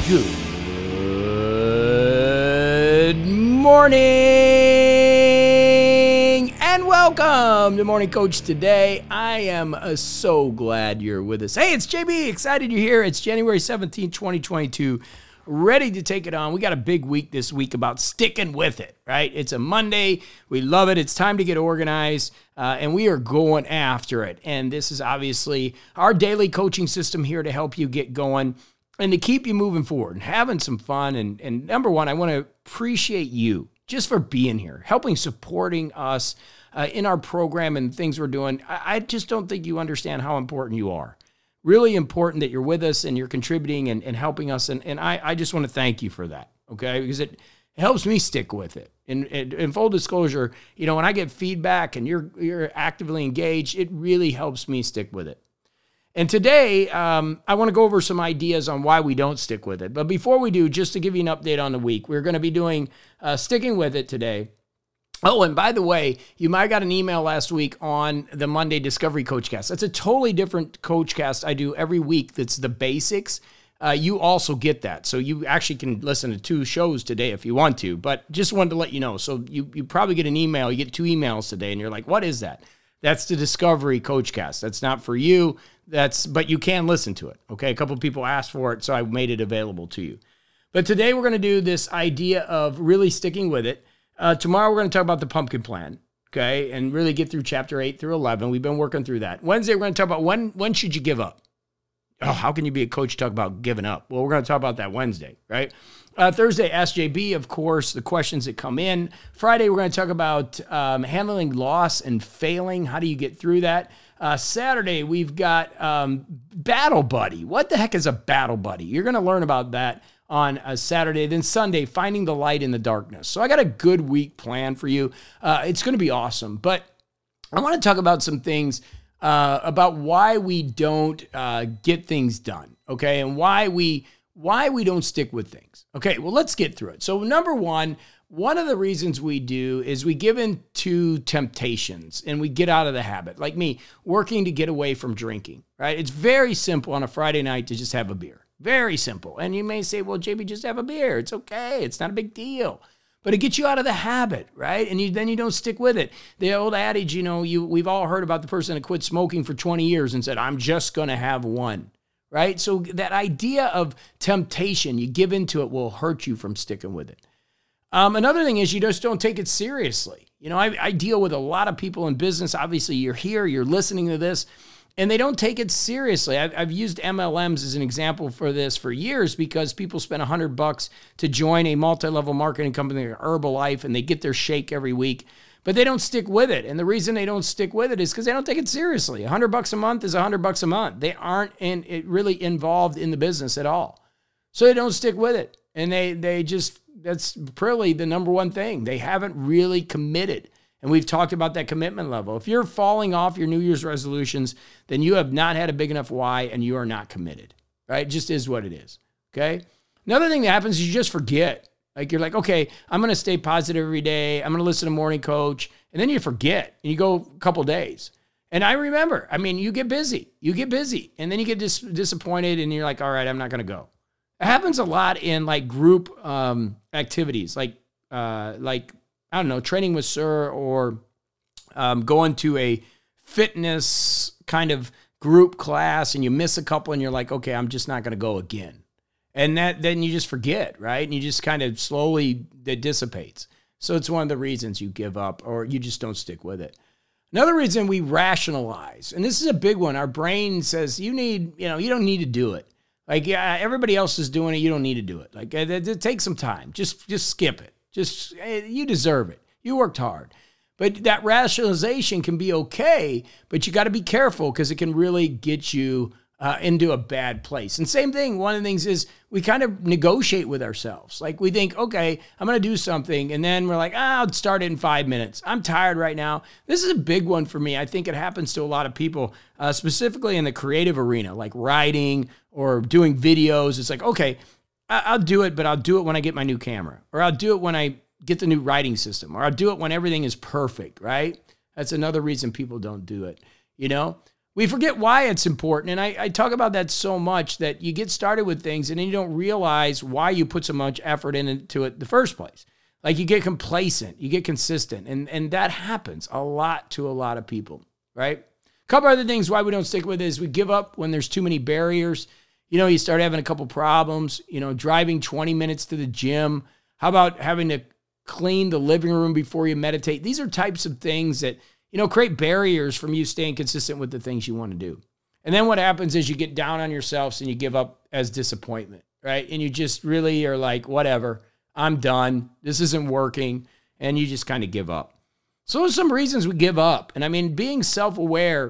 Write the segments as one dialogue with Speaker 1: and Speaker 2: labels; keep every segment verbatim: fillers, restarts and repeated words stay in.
Speaker 1: Good morning and welcome to Morning Coach Today. I am uh, so glad you're with us. Hey, it's J B. Excited you're here. It's January seventeenth, twenty twenty-two. Ready to take it on. We got a big week this week about sticking with it, right? It's a Monday. We love it. It's time to get organized, uh, and we are going after it. And this is obviously our daily coaching system here to help you get going and to keep you moving forward and having some fun. And, and number one, I want to appreciate you just for being here, helping, supporting us uh, in our program and things we're doing. I, I just don't think you understand how important you are. Really important that you're with us and you're contributing and, and helping us. And, and I, I just want to thank you for that, okay? Because it helps me stick with it. And in full disclosure, you know, when I get feedback and you're you're actively engaged, it really helps me stick with it. And today, um, I want to go over some ideas on why we don't stick with it. But before we do, just to give you an update on the week, we're going to be doing uh, sticking with it today. Oh, and by the way, you might have got an email last week on the Monday Discovery Coachcast. That's a totally different Coachcast I do every week. That's the basics. Uh, you also get that. So you actually can listen to two shows today if you want to, but just wanted to let you know. So you, you probably get an email. You get two emails today, and you're like, what is that? That's the Discovery Coachcast. That's not for you. That's but you can listen to it. Okay, a couple of people asked for it, so I made it available to you. But today we're going to do this idea of really sticking with it. Uh, tomorrow we're going to talk about the pumpkin plan, okay, and really get through chapter eight through eleven. We've been working through that. Wednesday we're going to talk about when when should you give up? Oh, how can you be a coach talk about giving up? Well, we're going to talk about that Wednesday, right? Uh, Thursday, Ask J B, of course, the questions that come in. Friday, we're going to talk about um, handling loss and failing. How do you get through that? Uh, Saturday, we've got um, Battle Buddy. What the heck is a Battle Buddy? You're going to learn about that on a Saturday. Then Sunday, Finding the Light in the Darkness. So I got a good week planned for you. Uh, it's going to be awesome. But I want to talk about some things uh, about why we don't uh, get things done, okay, and why we why we don't stick with things. Okay, well, let's get through it. So number one, one of the reasons we do is we give in to temptations and we get out of the habit. Like me, working to get away from drinking, right? It's very simple on a Friday night to just have a beer. Very simple. And you may say, well, J B, just have a beer. It's okay. It's not a big deal. But it gets you out of the habit, right? And you, then you don't stick with it. The old adage, you know, you we've all heard about the person that quit smoking for twenty years and said, I'm just going to have one, right? So that idea of temptation, you give into it, will hurt you from sticking with it. Um, another thing is you just don't take it seriously. You know, I, I deal with a lot of people in business. Obviously, you're here, you're listening to this, and they don't take it seriously. I've, I've used M L Ms as an example for this for years because people spend one hundred bucks to join a multi-level marketing company like Herbalife, and they get their shake every week, but they don't stick with it. And the reason they don't stick with it is because they don't take it seriously. one hundred bucks a month is one hundred bucks a month. They aren't in it really involved in the business at all. So they don't stick with it. And they they just, that's probably the number one thing. They haven't really committed. And we've talked about that commitment level. If you're falling off your New Year's resolutions, then you have not had a big enough why and you are not committed, right? It just is what it is, okay? Another thing that happens is you just forget. Like you're like, okay, I'm going to stay positive every day. I'm going to listen to Morning Coach. And then you forget and you go a couple days. And I remember, I mean, you get busy. You get busy. And then you get dis- disappointed and you're like, all right, I'm not going to go. It happens a lot in like group um, activities, like uh, like, I don't know, training with Sir or um, going to a fitness kind of group class and you miss a couple and you're like, okay, I'm just not going to go again. And that then you just forget, right? And you just kind of slowly, it dissipates. So it's one of the reasons you give up or you just don't stick with it. Another reason we rationalize, and this is a big one. Our brain says, you need, you know, you don't need to do it. Like, yeah, everybody else is doing it. You don't need to do it. Like, it, it takes some time. Just, just skip it. Just, you deserve it. You worked hard. But that rationalization can be okay, but you got to be careful because it can really get you uh, into a bad place. And same thing, one of the things is we kind of negotiate with ourselves. Like we think, okay, I'm going to do something. And then we're like, ah, I'll start it in five minutes. I'm tired right now. This is a big one for me. I think it happens to a lot of people, uh, specifically in the creative arena, like writing or doing videos. It's like, okay, I'll do it, but I'll do it when I get my new camera, or I'll do it when I get the new writing system, or I'll do it when everything is perfect, right? That's another reason people don't do it. You know, We forget why it's important. And I, I talk about that so much that you get started with things and then you don't realize why you put so much effort into it in the first place. Like you get complacent, you get consistent. And, and that happens a lot to a lot of people, right? A couple other things why we don't stick with it is we give up when there's too many barriers. You know, you start having a couple problems, you know, driving twenty minutes to the gym. How about having to clean the living room before you meditate? These are types of things that, you know, create barriers from you staying consistent with the things you want to do. And then what happens is you get down on yourselves and you give up as disappointment, right? And you just really are like, whatever, I'm done. This isn't working. And you just kind of give up. So there's some reasons we give up. And I mean, being self-aware,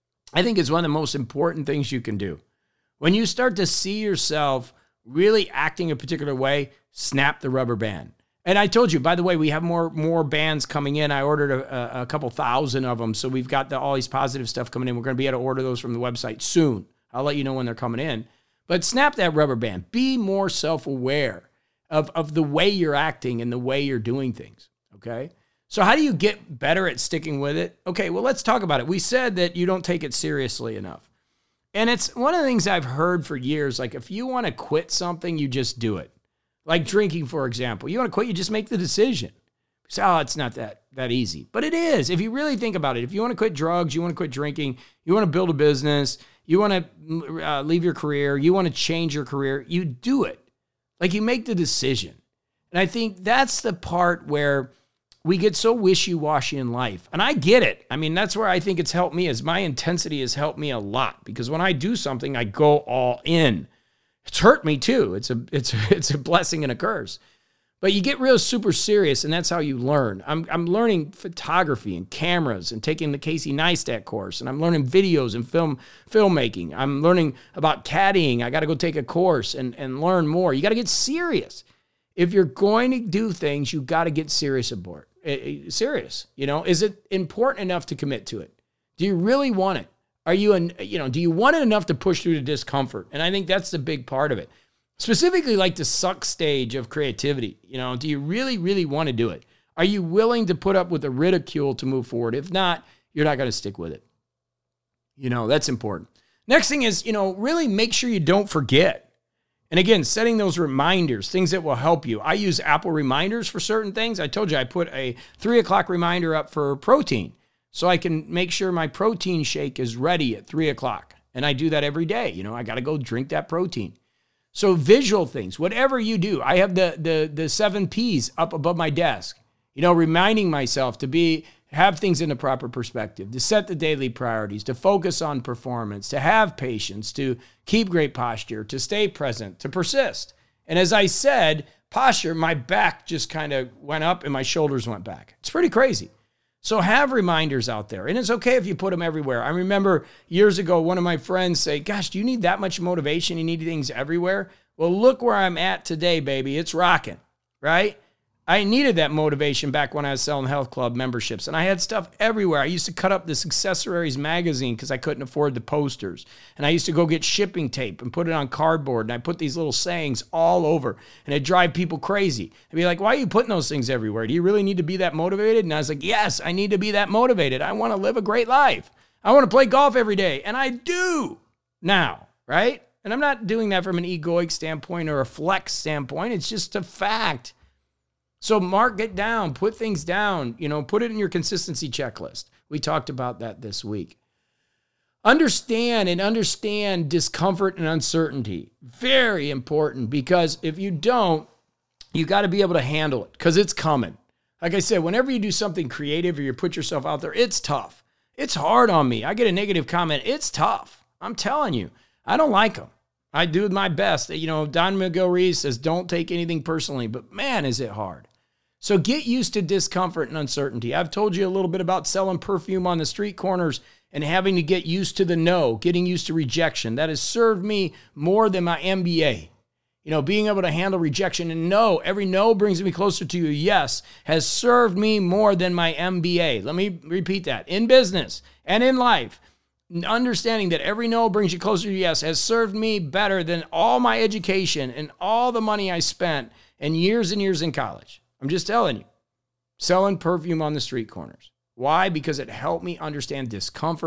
Speaker 1: I think is one of the most important things you can do. When you start to see yourself really acting a particular way, snap the rubber band. And I told you, by the way, we have more more bands coming in. I ordered a, a couple thousand of them. So we've got the, all these positive stuff coming in. We're going to be able to order those from the website soon. I'll let you know when they're coming in. But snap that rubber band. Be more self-aware of, of the way you're acting and the way you're doing things, okay? So how do you get better at sticking with it? Okay, well, let's talk about it. We said that you don't take it seriously enough. And it's one of the things I've heard for years, like if you want to quit something, you just do it. Like drinking, for example. You want to quit, you just make the decision. So, oh, it's not that, that easy. But it is. If you really think about it, if you want to quit drugs, you want to quit drinking, you want to build a business, you want to uh, leave your career, you want to change your career, you do it. Like you make the decision. And I think that's the part where we get so wishy-washy in life. And I get it. I mean, that's where I think it's helped me, is my intensity has helped me a lot. Because when I do something, I go all in. It's hurt me too. It's a it's it's a blessing and a curse. But you get real super serious, and that's how you learn. I'm I'm learning photography and cameras and taking the Casey Neistat course, and I'm learning videos and film filmmaking. I'm learning about caddying. I got to go take a course and, and learn more. You got to get serious. If you're going to do things, you got to get serious about it. Serious. You know, is it important enough to commit to it? Do you really want it? Are you, an, you know, do you want it enough to push through the discomfort? And I think that's the big part of it. Specifically like the suck stage of creativity. You know, do you really, really want to do it? Are you willing to put up with the ridicule to move forward? If not, you're not going to stick with it. You know, that's important. Next thing is, you know, really make sure you don't forget. And again, setting those reminders, things that will help you. I use Apple reminders for certain things. I told you I put a three o'clock reminder up for protein. So I can make sure my protein shake is ready at three o'clock. And I do that every day. You know, I got to go drink that protein. So visual things, whatever you do. I have the the the seven P's up above my desk, you know, reminding myself to be have things in the proper perspective, to set the daily priorities, to focus on performance, to have patience, to keep great posture, to stay present, to persist. And as I said, posture, my back just kind of went up and my shoulders went back. It's pretty crazy. So have reminders out there. And it's okay if you put them everywhere. I remember years ago, one of my friends say, gosh, do you need that much motivation? You need things everywhere? Well, look where I'm at today, baby. It's rocking, right? I needed that motivation back when I was selling health club memberships. And I had stuff everywhere. I used to cut up this Accessories magazine because I couldn't afford the posters. And I used to go get shipping tape and put it on cardboard. And I put these little sayings all over. And it'd drive people crazy. They'd be like, why are you putting those things everywhere? Do you really need to be that motivated? And I was like, yes, I need to be that motivated. I want to live a great life. I want to play golf every day. And I do now, right? And I'm not doing that from an egoic standpoint or a flex standpoint. It's just a fact. So mark it down, put things down, you know, put it in your consistency checklist. We talked about that this week. Understand and understand discomfort and uncertainty. Very important, because if you don't, you got to be able to handle it because it's coming. Like I said, whenever you do something creative or you put yourself out there, it's tough. It's hard on me. I get a negative comment. It's tough. I'm telling you, I don't like them. I do my best. You know, Don Miguel Ruiz says, don't take anything personally, but man, is it hard. So get used to discomfort and uncertainty. I've told you a little bit about selling perfume on the street corners and having to get used to the no, getting used to rejection. That has served me more than my M B A. You know, being able to handle rejection and no, every no brings me closer to you. Yes, has served me more than my M B A. Let me repeat that. In business and in life, understanding that every no brings you closer to yes has served me better than all my education and all the money I spent and years and years in college. I'm just telling you, selling perfume on the street corners. Why? Because it helped me understand discomfort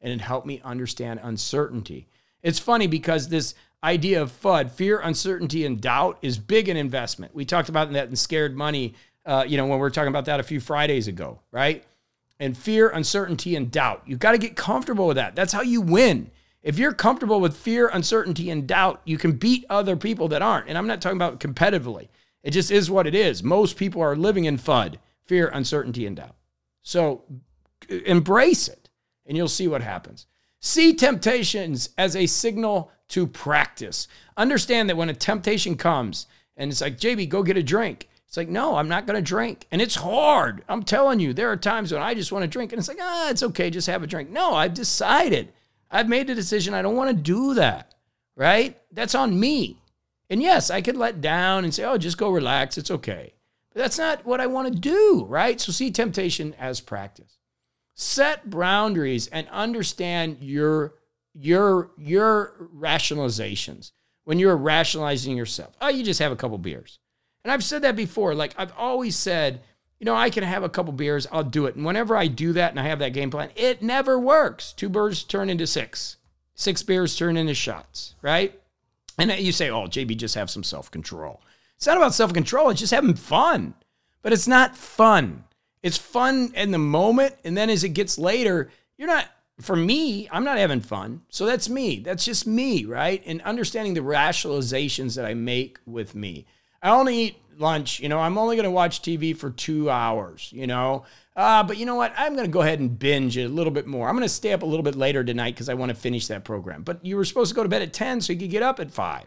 Speaker 1: and it helped me understand uncertainty. It's funny because this idea of FUD, fear, uncertainty, and doubt, is big in investment. We talked about that in Scared Money, uh, you know, when we were talking about that a few Fridays ago, right? And fear, uncertainty, and doubt. You've got to get comfortable with that. That's how you win. If you're comfortable with fear, uncertainty, and doubt, you can beat other people that aren't. And I'm not talking about competitively. It just is what it is. Most people are living in FUD, fear, uncertainty, and doubt. So embrace it, and you'll see what happens. See temptations as a signal to practice. Understand that when a temptation comes and it's like, J B, go get a drink. It's like, no, I'm not going to drink. And it's hard. I'm telling you, there are times when I just want to drink and it's like, ah, it's okay, just have a drink. No, I've decided. I've made a decision. I don't want to do that, right? That's on me. And yes, I could let down and say, oh, just go relax. It's okay. But that's not what I want to do, right? So see temptation as practice. Set boundaries and understand your, your, your rationalizations. When you're rationalizing yourself, oh, you just have a couple beers. And I've said that before. Like I've always said, you know, I can have a couple beers, I'll do it. And whenever I do that and I have that game plan, it never works. Two beers turn into six. Six beers turn into shots, right? And you say, oh, J B, just have some self-control. It's not about self-control. It's just having fun. But it's not fun. It's fun in the moment. And then as it gets later, you're not, for me, I'm not having fun. So that's me. That's just me, right? And understanding the rationalizations that I make with me. I only eat lunch, you know, I'm only going to watch T V for two hours, you know. Uh, but you know what? I'm going to go ahead and binge it a little bit more. I'm going to stay up a little bit later tonight because I want to finish that program. But you were supposed to go to bed at ten so you could get up at five.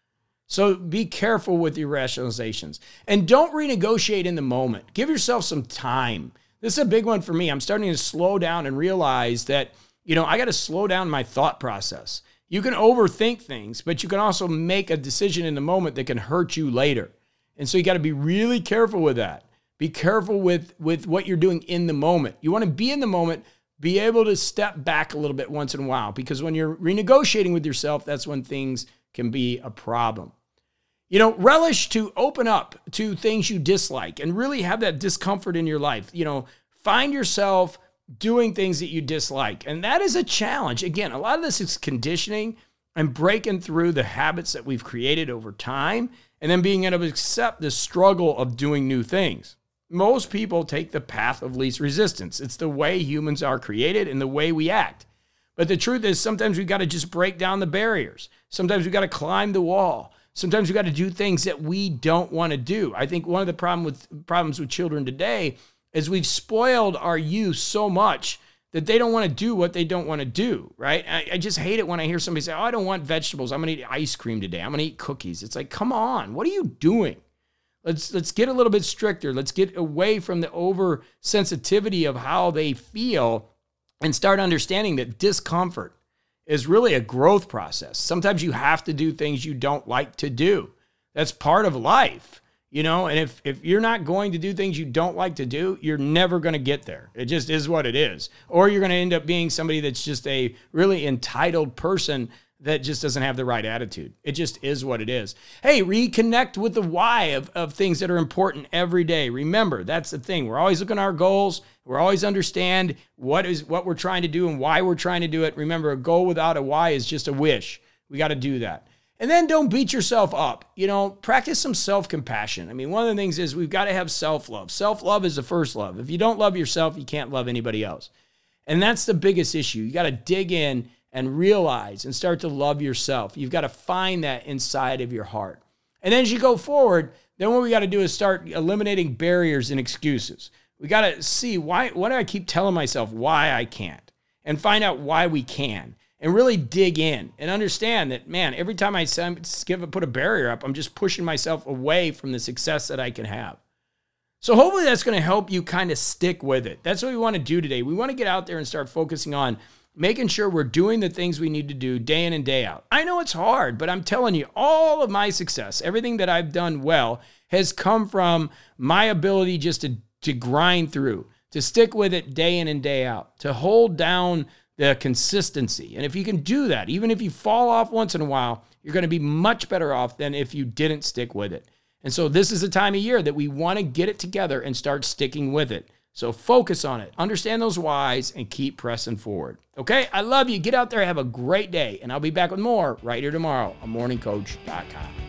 Speaker 1: So be careful with your rationalizations. And don't renegotiate in the moment. Give yourself some time. This is a big one for me. I'm starting to slow down and realize that, you know, I got to slow down my thought process. You can overthink things, but you can also make a decision in the moment that can hurt you later. And so you got to be really careful with that. Be careful with, with what you're doing in the moment. You want to be in the moment, be able to step back a little bit once in a while, because when you're renegotiating with yourself, that's when things can be a problem. You know, relish to open up to things you dislike and really have that discomfort in your life. You know, find yourself doing things that you dislike. And that is a challenge. Again, a lot of this is conditioning and breaking through the habits that we've created over time and then being able to accept the struggle of doing new things. Most people take the path of least resistance. It's the way humans are created and the way we act. But the truth is sometimes we've got to just break down the barriers. Sometimes we've got to climb the wall. Sometimes we've got to do things that we don't want to do. I think one of the problem with problems with children today is we've spoiled our youth so much that they don't want to do what they don't want to do, right? I, I just hate it when I hear somebody say, oh, I don't want vegetables. I'm going to eat ice cream today. I'm going to eat cookies. It's like, come on, what are you doing? Let's let's get a little bit stricter. Let's get away from the oversensitivity of how they feel and start understanding that discomfort is really a growth process. Sometimes you have to do things you don't like to do. That's part of life. You know, and if, if you're not going to do things you don't like to do, you're never going to get there. It just is what it is. Or you're going to end up being somebody that's just a really entitled person that just doesn't have the right attitude. It just is what it is. Hey, reconnect with the why of, of things that are important every day. Remember, that's the thing. We're always looking at our goals. We're always understand what is what we're trying to do and why we're trying to do it. Remember, a goal without a why is just a wish. We got to do that. And then don't beat yourself up. You know, practice some self-compassion. I mean, one of the things is we've got to have self-love. Self-love is the first love. If you don't love yourself, you can't love anybody else. And that's the biggest issue. You got to dig in and realize and start to love yourself. You've got to find that inside of your heart. And then as you go forward, then what we got to do is start eliminating barriers and excuses. We got to see why, why do I keep telling myself why I can't? And find out why we can. And really dig in and understand that, man, every time I give put a barrier up, I'm just pushing myself away from the success that I can have. So hopefully that's going to help you kind of stick with it. That's what we want to do today. We want to get out there and start focusing on making sure we're doing the things we need to do day in and day out. I know it's hard, but I'm telling you, all of my success, everything that I've done well, has come from my ability just to, to grind through, to stick with it day in and day out, to hold down the consistency. And if you can do that, even if you fall off once in a while, you're going to be much better off than if you didn't stick with it. And so this is the time of year that we want to get it together and start sticking with it. So focus on it. Understand those whys and keep pressing forward. Okay? I love you. Get out there. Have a great day. And I'll be back with more right here tomorrow on morning coach dot com.